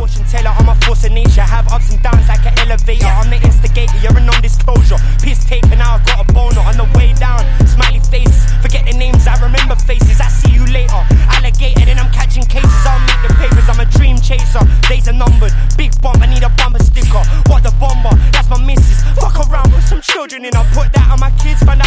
fortune teller, I'm a force of nature. Have ups and downs like an elevator. I'm the instigator, you're a non-disclosure. Piss taken out, I got a boner on the way down. Smiley faces, forget the names, I remember faces. I see you later. Alligator, then I'm catching cases. I'll make the papers, I'm a dream chaser. Days are numbered, big bump, I need a bumper sticker. What the bomber, that's my missus. Fuck around with some children and I'll put that on my kids. Find out